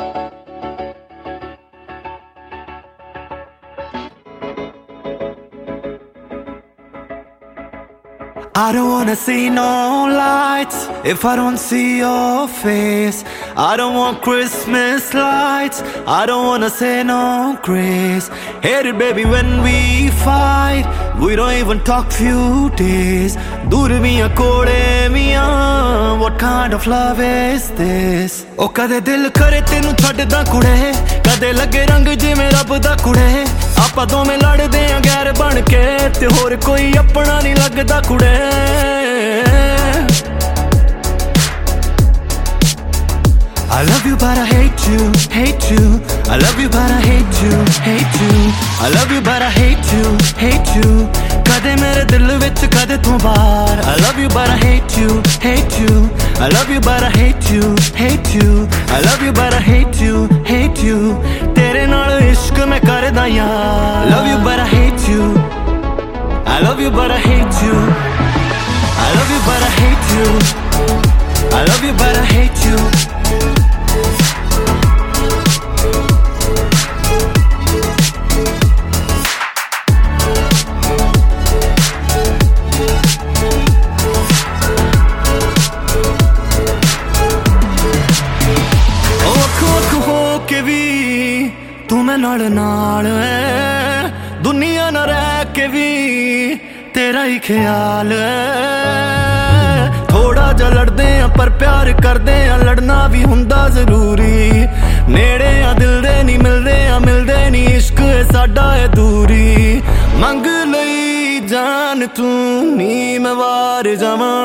I don't wanna see no lights if I don't see your face. I don't want Christmas lights, I don't wanna say no grace. Hate it baby when we fight, we don't even talk few days. Dur miyan kode miyan, what kind of love is this? Oh kade dil kare tenu chhadda kude, kade lage rang jive rab da kude. ਆਪਾਂ ਦੋਵੇਂ ਲੜਦੇ ਆਂ ਗੈਰ ਬਣ ਕੇ ਤੇ ਹੋਰ ਕੋਈ ਆਪਣਾ ਨਹੀਂ ਲੱਗਦਾ ਕੁੜੇ I love you but I hate you, hate you. I love you but I hate you, hate you. I love you but I hate you, hate you. ਕਦੇ ਮੇਰੇ ਦਿਲ ਵਿੱਚ ਕਦੇ ਤੂੰ ਬਾਹਰ I love you but I hate you, hate you. I love you but I hate you, hate you. I love you but I hate you, hate you. ਤੇਰੇ ਨਾਲ ਇਸ਼ਕ ਮੈਂ ਕਰਦਾ ਯਾਰ Love you but I hate you. I love you but I hate you. I love you but I hate you. I love you but I hate you. ਤੂੰ ਮੈਂ ਨਾਲ ਐ ਦੁਨੀਆ ਨਾ ਰਹਿ ਕੇ ਵੀ ਤੇਰਾ ਹੀ ਖਿਆਲ ਐ ਥੋੜਾ ਜਿਹਾ ਲੜਦੇ ਆ ਪਰ ਪਿਆਰ ਕਰਦੇ ਆ ਲੜਨਾ ਵੀ ਹੁੰਦਾ ਜ਼ਰੂਰੀ ਨੇੜੇ ਆ ਦਿਲ ਦੇ ਨਹੀਂ ਮਿਲਦੇ ਨਹੀਂ ਇਸ਼ਕ ਸਾਡਾ ਹੈ ਦੂਰੀ ਮੰਗ ਲਈ ਜਾਨ ਤੂੰ ਨੀ ਮੈਂ ਵਾਰ ਜਾਵਾਂ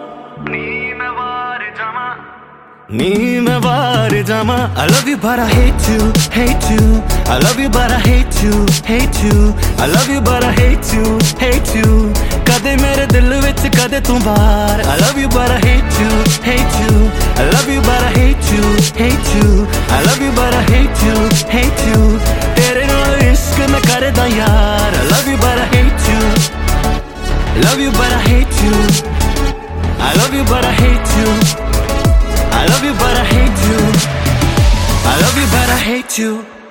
I love you but I hate you, hate you. I love you but I hate you, hate you. I love you but I hate you, hate you. ਕਦੇ ਮੇਰੇ ਦਿਲ ਵਿੱਚ ਕਦੇ ਤੂੰ ਬਾਹਰ I love you but I hate you, hate you. I love you but I hate you, hate you. I love you but I hate you, hate you. ਤੇਰੇ ਨਾਲ ਇਸ਼ਕ ਮੈਂ ਕਰਦਾ ਯਾਰ I love you but I hate you. Love you but I hate you. I love you but I hate you. I love you but I hate you. I love you but I hate you.